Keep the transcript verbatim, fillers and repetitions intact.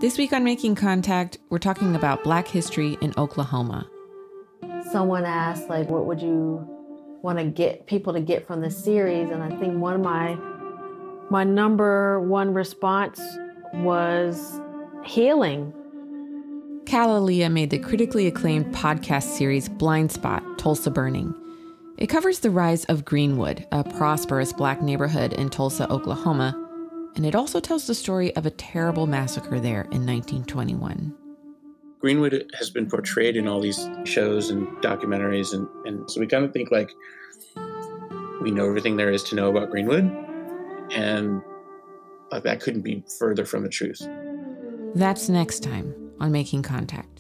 This week on Making Contact, we're talking about Black history in Oklahoma. Someone asked, like, what would you want to get people to get from this series? And I think one of my, my number one response was healing. Kalalea made the critically acclaimed podcast series Blind Spot, Tulsa Burning. It covers the rise of Greenwood, a prosperous Black neighborhood in Tulsa, Oklahoma, and it also tells the story of a terrible massacre there in nineteen twenty-one. Greenwood has been portrayed in all these shows and documentaries, and, and so we kind of think like we know everything there is to know about Greenwood, and like that couldn't be further from the truth. That's next time on Making Contact.